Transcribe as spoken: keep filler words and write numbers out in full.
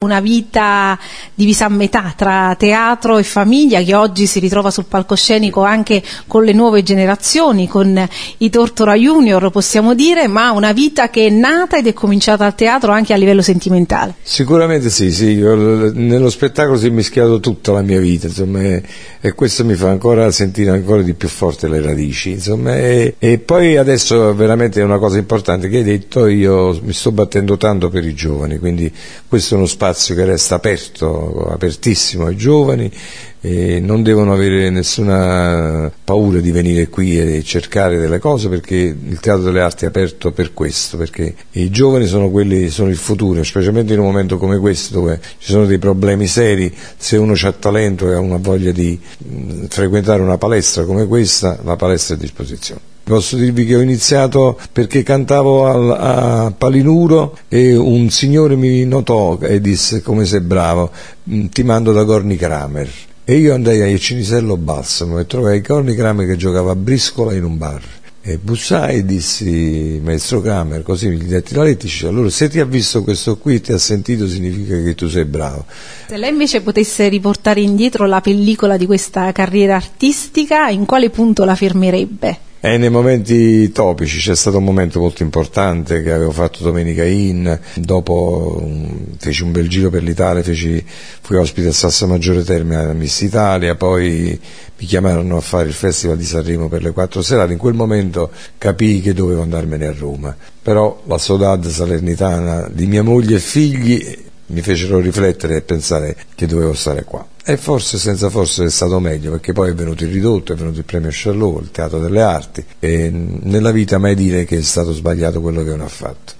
Una vita divisa a metà tra teatro e famiglia, che oggi si ritrova sul palcoscenico anche con le nuove generazioni, con i Tortora Junior possiamo dire, ma una vita che è nata ed è cominciata al teatro anche a livello sentimentale. Sicuramente sì, sì, io, nello spettacolo si è mischiato tutta la mia vita, insomma, e, e questo mi fa ancora sentire ancora di più forte le radici, insomma, e, e poi adesso veramente è una cosa importante che hai detto, io mi sto battendo tanto per i giovani, quindi questo è uno spazio che resta aperto, apertissimo ai giovani, e non devono avere nessuna paura di venire qui e cercare delle cose, perché il Teatro delle Arti è aperto per questo, perché i giovani sono quelli, sono il futuro, specialmente in un momento come questo dove ci sono dei problemi seri. Se uno ha talento e ha una voglia di mh, frequentare una palestra come questa, la palestra è a disposizione. Posso dirvi che ho iniziato perché cantavo al, a Palinuro e un signore mi notò e disse: come sei bravo, ti mando da Corny Kramer. E io andai a Cinisello Balsamo e trovai Corny Kramer che giocava a briscola in un bar. E bussai e dissi: maestro Kramer, così mi detti la lettera, dice: allora se ti ha visto questo qui, ti ha sentito, significa che tu sei bravo. Se lei invece potesse riportare indietro la pellicola di questa carriera artistica, in quale punto la fermerebbe? E nei momenti topici c'è stato un momento molto importante che avevo fatto Domenica In, dopo um, feci un bel giro per l'Italia, feci, fui ospite a Sassa Maggiore Terme a Miss Italia, poi mi chiamarono a fare il Festival di Sanremo per le quattro serate. In quel momento capii che dovevo andarmene a Roma, però la saudade salernitana di mia moglie e figli mi fecero riflettere e pensare che dovevo stare qua. E forse, senza forse, è stato meglio, perché poi è venuto il ridotto, è venuto il premio Charlot, il Teatro delle Arti, e nella vita mai dire che è stato sbagliato quello che uno ha fatto.